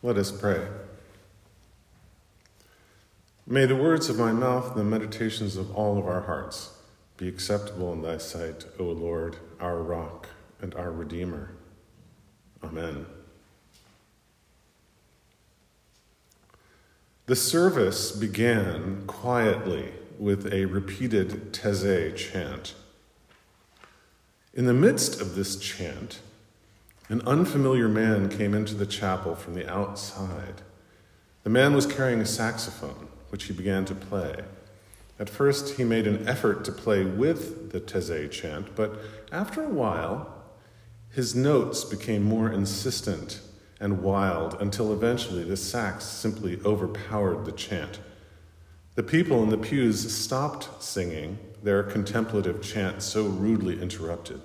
Let us pray. May the words of my mouth and the meditations of all of our hearts be acceptable in thy sight, O Lord, our rock and our Redeemer. Amen. The service began quietly with a repeated Taizé chant. In the midst of this chant, an unfamiliar man came into the chapel from the outside. The man was carrying a saxophone, which he began to play. At first, he made an effort to play with the Taizé chant, but after a while, his notes became more insistent and wild until eventually the sax simply overpowered the chant. The people in the pews stopped singing, their contemplative chant so rudely interrupted.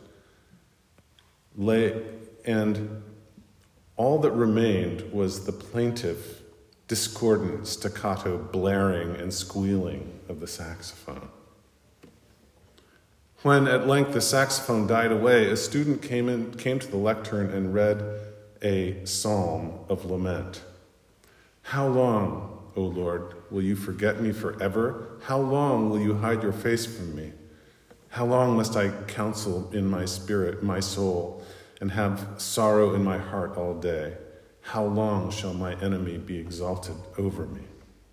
And all that remained was the plaintive, discordant, staccato blaring and squealing of the saxophone. When at length the saxophone died away, a student came to the lectern and read a psalm of lament. How long, O Lord, will you forget me forever? How long will you hide your face from me? How long must I counsel in my spirit, my soul, and have sorrow in my heart all day? How long shall my enemy be exalted over me?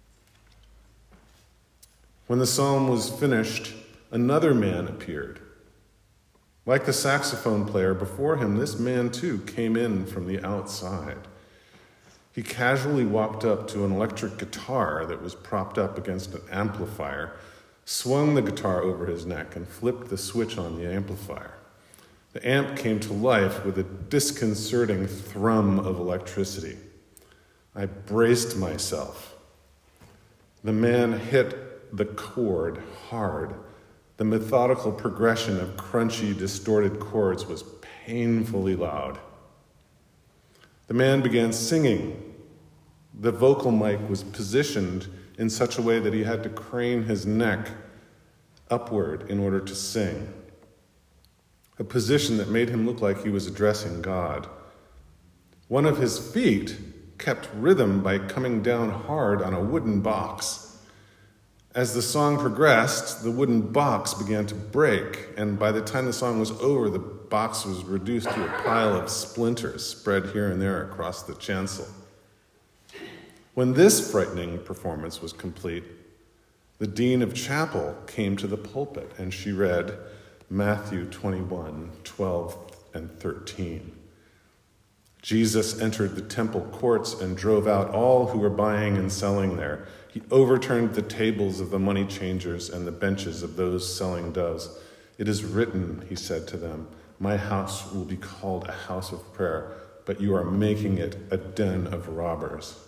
When the psalm was finished, another man appeared. Like the saxophone player before him, this man too came in from the outside. He casually walked up to an electric guitar that was propped up against an amplifier, swung the guitar over his neck, and flipped the switch on the amplifier. The amp came to life with a disconcerting thrum of electricity. I braced myself. The man hit the chord hard. The methodical progression of crunchy, distorted chords was painfully loud. The man began singing. The vocal mic was positioned in such a way that he had to crane his neck upward in order to sing, a position that made him look like he was addressing God. One of his feet kept rhythm by coming down hard on a wooden box. As the song progressed, the wooden box began to break, and by the time the song was over, the box was reduced to a pile of splinters spread here and there across the chancel. When this frightening performance was complete, the dean of chapel came to the pulpit, and she read Matthew 21:12 and 13. Jesus entered the temple courts and drove out all who were buying and selling there. He overturned the tables of the money changers and the benches of those selling doves. It is written, he said to them, my house will be called a house of prayer, but you are making it a den of robbers.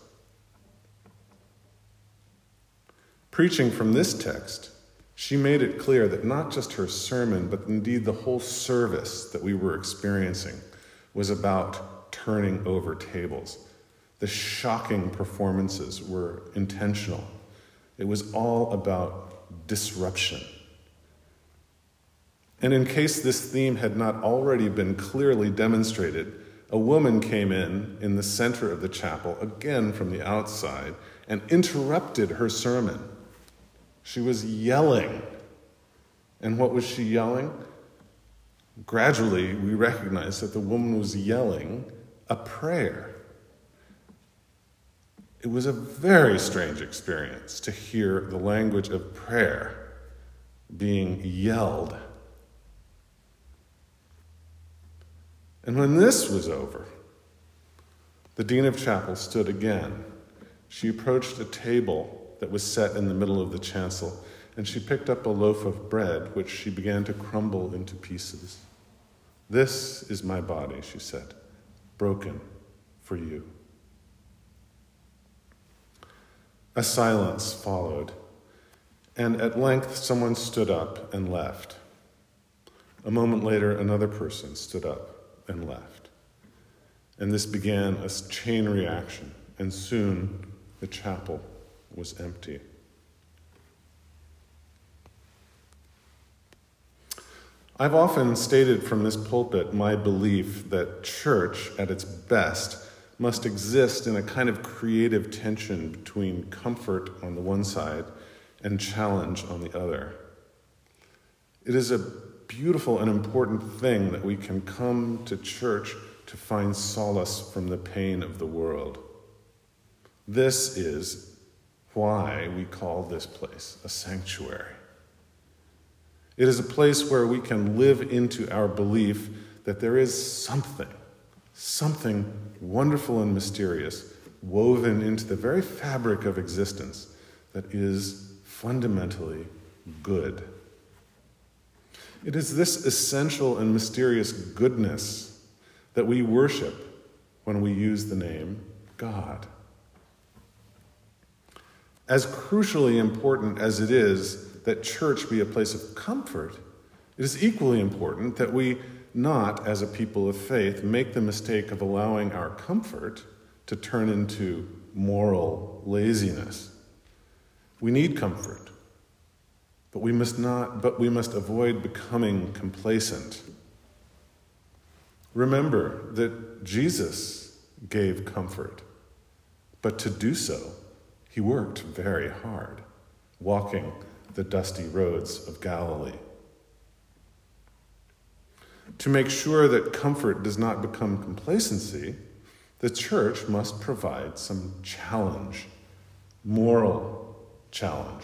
Preaching from this text, she made it clear that not just her sermon, but indeed the whole service that we were experiencing was about turning over tables. The shocking performances were intentional. It was all about disruption. And in case this theme had not already been clearly demonstrated, a woman came in the center of the chapel, again from the outside, and interrupted her sermon. She was yelling. And what was she yelling? Gradually, we recognized that the woman was yelling a prayer. It was a very strange experience to hear the language of prayer being yelled. And when this was over, the dean of chapel stood again. She approached a table that was set in the middle of the chancel, and she picked up a loaf of bread, which she began to crumble into pieces. This is my body, she said, broken for you. A silence followed, and at length someone stood up and left. A moment later, another person stood up and left. And this began a chain reaction, and soon the chapel was empty. I've often stated from this pulpit my belief that church, at its best, must exist in a kind of creative tension between comfort on the one side and challenge on the other. It is a beautiful and important thing that we can come to church to find solace from the pain of the world. This is why we call this place a sanctuary. It is a place where we can live into our belief that there is something wonderful and mysterious woven into the very fabric of existence that is fundamentally good. It is this essential and mysterious goodness that we worship when we use the name God. As crucially important as it is that church be a place of comfort, it is equally important that we not, as a people of faith, make the mistake of allowing our comfort to turn into moral laziness. We need comfort, but we must avoid becoming complacent. Remember that Jesus gave comfort, but to do so, he worked very hard, walking the dusty roads of Galilee. To make sure that comfort does not become complacency, the church must provide some challenge, moral challenge.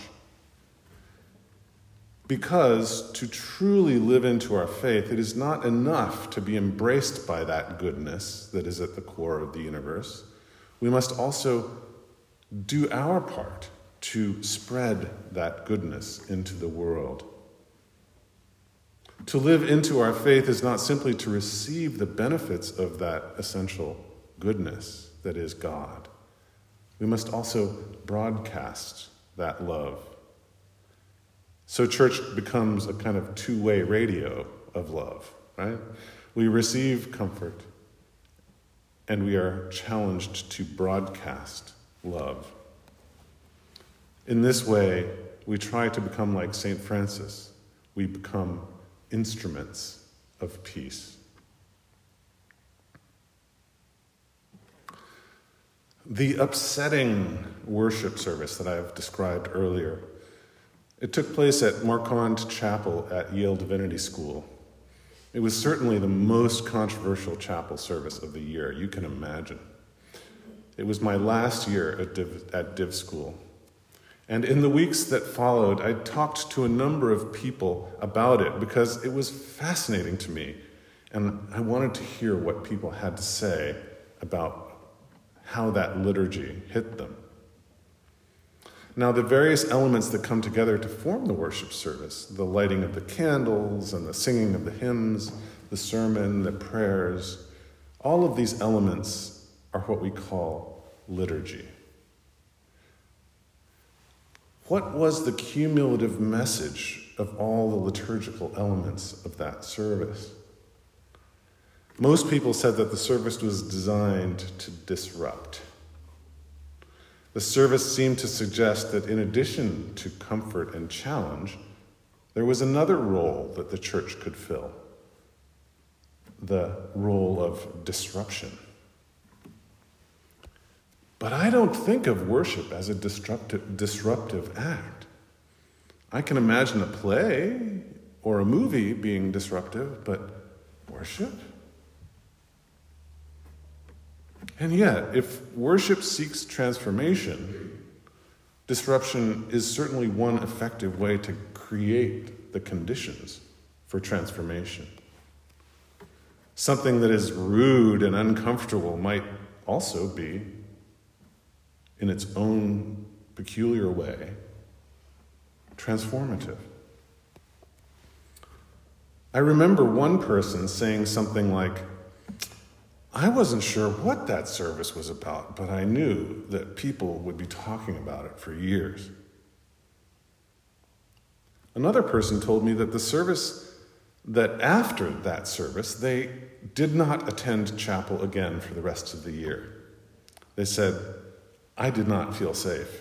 Because to truly live into our faith, it is not enough to be embraced by that goodness that is at the core of the universe. We must also do our part to spread that goodness into the world. To live into our faith is not simply to receive the benefits of that essential goodness that is God. We must also broadcast that love. So church becomes a kind of two-way radio of love, right? We receive comfort, and we are challenged to broadcast love. In this way, we try to become like St. Francis. We become instruments of peace. The upsetting worship service that I have described earlier, it took place at Marquand Chapel at Yale Divinity School. It was certainly the most controversial chapel service of the year, you can imagine. It was my last year at Div School. And in the weeks that followed, I talked to a number of people about it because it was fascinating to me. And I wanted to hear what people had to say about how that liturgy hit them. Now, the various elements that come together to form the worship service, the lighting of the candles and the singing of the hymns, the sermon, the prayers, all of these elements are what we call liturgy. What was the cumulative message of all the liturgical elements of that service? Most people said that the service was designed to disrupt. The service seemed to suggest that in addition to comfort and challenge, there was another role that the church could fill, the role of disruption. But I don't think of worship as a disruptive act. I can imagine a play or a movie being disruptive, but worship? And yet, if worship seeks transformation, disruption is certainly one effective way to create the conditions for transformation. Something that is rude and uncomfortable might also be, in its own peculiar way, transformative. I remember one person saying something like, I wasn't sure what that service was about, but I knew that people would be talking about it for years. Another person told me that after that service, they did not attend chapel again for the rest of the year. They said, I did not feel safe.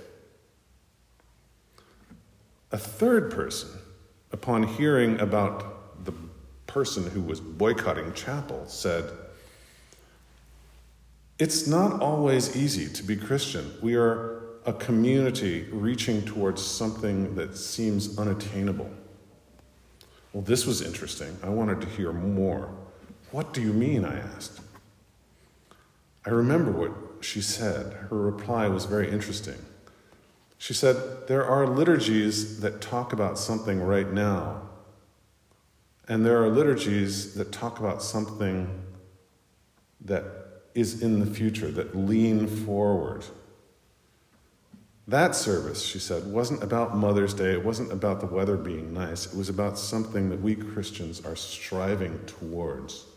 A third person, upon hearing about the person who was boycotting chapel, said, It's not always easy to be Christian. We are a community reaching towards something that seems unattainable. Well, this was interesting. I wanted to hear more. What do you mean? I asked. I remember what she said. Her reply was very interesting. She said, there are liturgies that talk about something right now, and there are liturgies that talk about something that is in the future, that lean forward. That service, she said, wasn't about Mother's Day. It wasn't about the weather being nice. It was about something that we Christians are striving towards.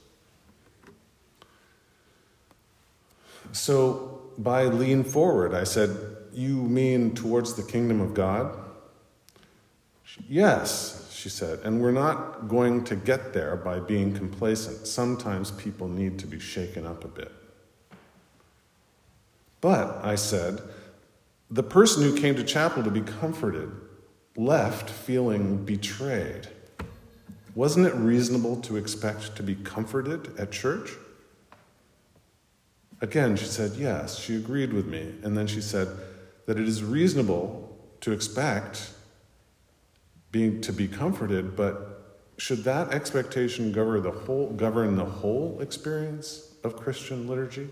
So by lean forward, I said, you mean towards the kingdom of God? Yes, she said, and we're not going to get there by being complacent. Sometimes people need to be shaken up a bit. But, I said, the person who came to chapel to be comforted left feeling betrayed. Wasn't it reasonable to expect to be comforted at church? Again, she said yes. She agreed with me. And then she said that it is reasonable to expect to be comforted, but should that expectation govern the whole experience of Christian liturgy?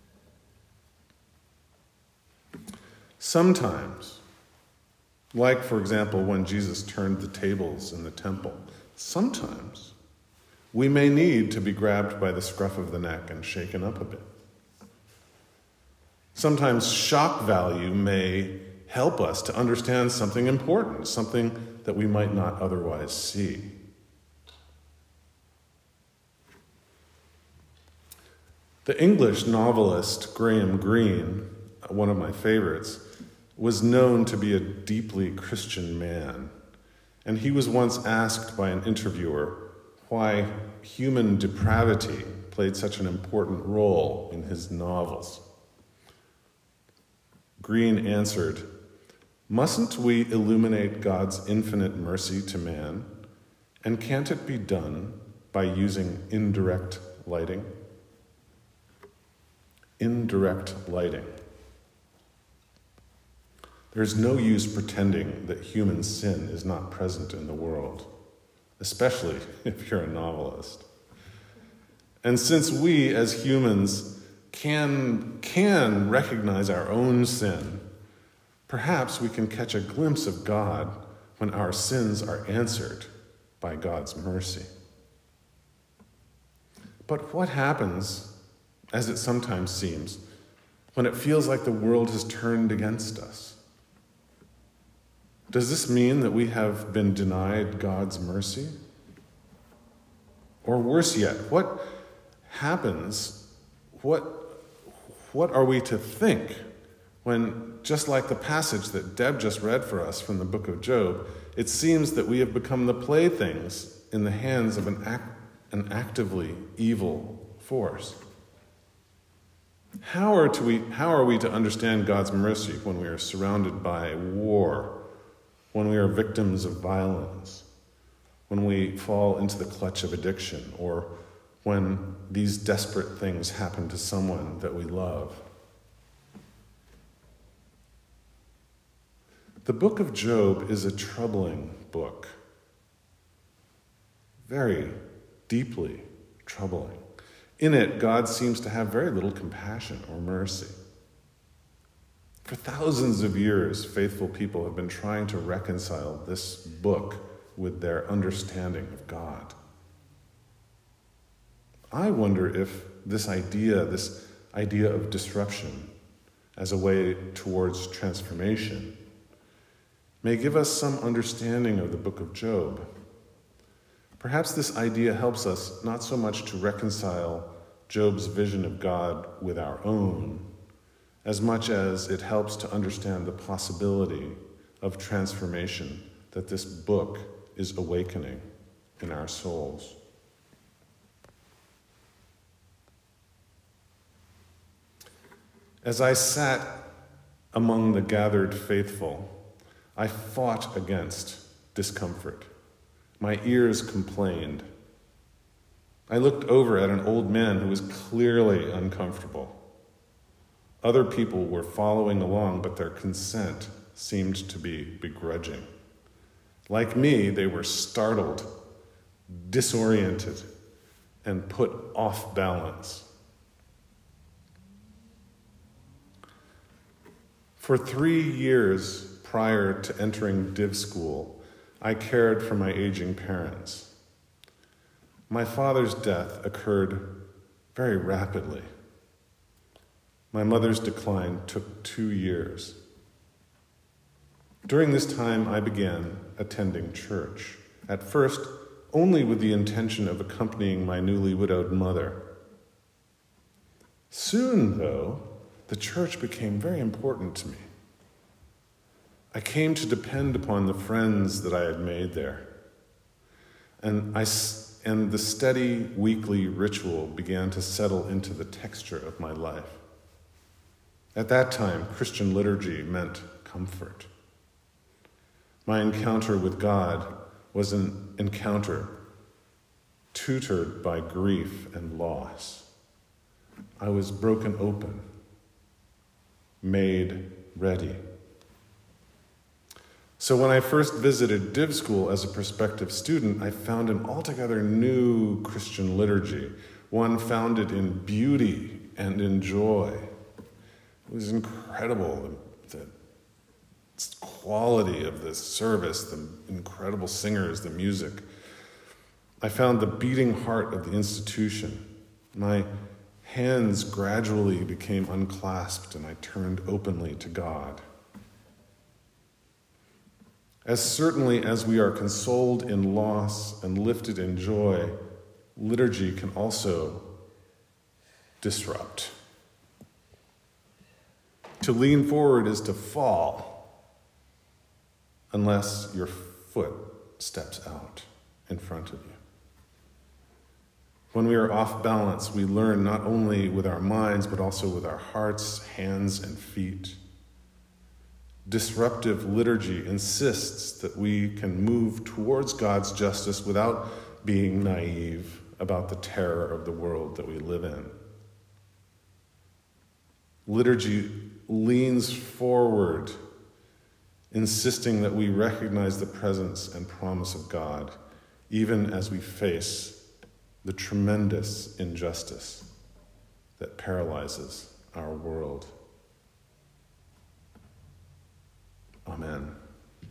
Sometimes, like, for example, when Jesus turned the tables in the temple, sometimes we may need to be grabbed by the scruff of the neck and shaken up a bit. Sometimes shock value may help us to understand something important, something that we might not otherwise see. The English novelist Graham Greene, one of my favorites, was known to be a deeply Christian man. And he was once asked by an interviewer why human depravity played such an important role in his novels. Greene answered, "Mustn't we illuminate God's infinite mercy to man? And can't it be done by using indirect lighting?" Indirect lighting. There's no use pretending that human sin is not present in the world, especially if you're a novelist. And since we as humans can recognize our own sin, perhaps we can catch a glimpse of God when our sins are answered by God's mercy. But what happens, as it sometimes seems, when it feels like the world has turned against us? Does this mean that we have been denied God's mercy? Or worse yet, what happens, what are we to think when, just like the passage that Deb just read for us from the book of Job, it seems that we have become the playthings in the hands of an actively evil force? How are we to understand God's mercy when we are surrounded by war, when we are victims of violence, when we fall into the clutch of addiction, or when these desperate things happen to someone that we love? The book of Job is a troubling book, very deeply troubling. In it, God seems to have very little compassion or mercy. For thousands of years, faithful people have been trying to reconcile this book with their understanding of God. I wonder if this idea of disruption as a way towards transformation may give us some understanding of the book of Job. Perhaps this idea helps us not so much to reconcile Job's vision of God with our own, as much as it helps to understand the possibility of transformation that this book is awakening in our souls. As I sat among the gathered faithful, I fought against discomfort. My ears complained. I looked over at an old man who was clearly uncomfortable. Other people were following along, but their consent seemed to be begrudging. Like me, they were startled, disoriented, and put off balance. For 3 years prior to entering div school, I cared for my aging parents. My father's death occurred very rapidly. My mother's decline took 2 years. During this time, I began attending church, at first only with the intention of accompanying my newly widowed mother. Soon, though, the church became very important to me. I came to depend upon the friends that I had made there, and the steady weekly ritual began to settle into the texture of my life. At that time, Christian liturgy meant comfort. My encounter with God was an encounter tutored by grief and loss. I was broken open, made ready. So when I first visited div school as a prospective student, I found an altogether new Christian liturgy, one founded in beauty and in joy. It was incredible, the quality of the service, the incredible singers, the music. I found the beating heart of the institution. My hands gradually became unclasped, and I turned openly to God. As certainly as we are consoled in loss and lifted in joy, liturgy can also disrupt. To lean forward is to fall, unless your foot steps out in front of you. When we are off balance, we learn not only with our minds, but also with our hearts, hands, and feet. Disruptive liturgy insists that we can move towards God's justice without being naive about the terror of the world that we live in. Liturgy leans forward, insisting that we recognize the presence and promise of God, even as we face the tremendous injustice that paralyzes our world. Amen.